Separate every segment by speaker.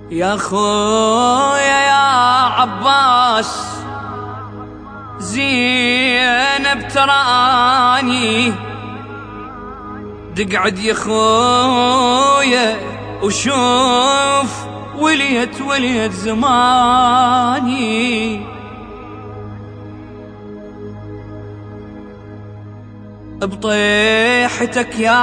Speaker 1: يا خويا يا عباس زينب تراني دقعد يا خويا وشوف وليت زماني بطيحتك يا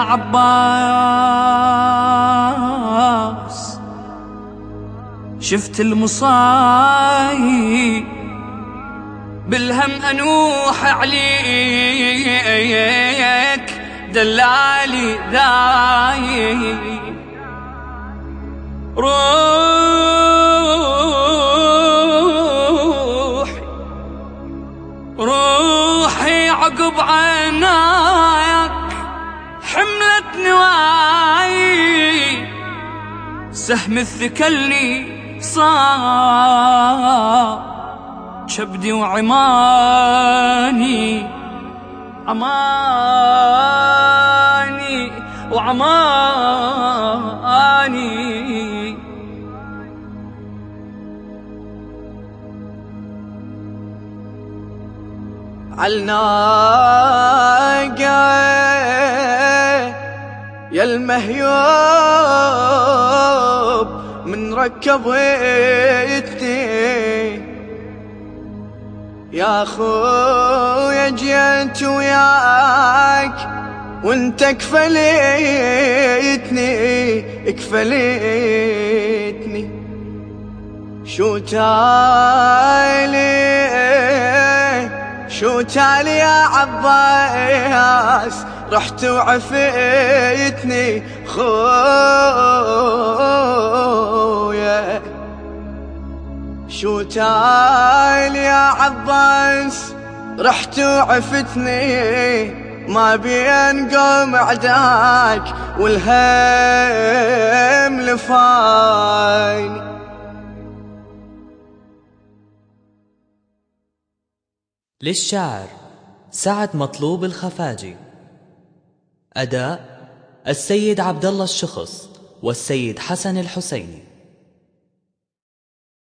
Speaker 1: عباس شفت المصايب بالهم أنوح عليك دلالي دايب روحي عقب عناك حملت نواي سهم الثكلي صار شبدي وعماني وعماني عالناقة يا المهيوب من ركبتني يا خويا جيت وياك وانت كفليتني شو تالي يا عباس رحت وعفيتني خويا شو تالي يا عباس رحت وعفتني ما بين قوم عداك والهم لفايني.
Speaker 2: للشاعر سعد مطلوب الخفاجي. أداء السيد عبد الله الشخص والسيد حسن الحسيني.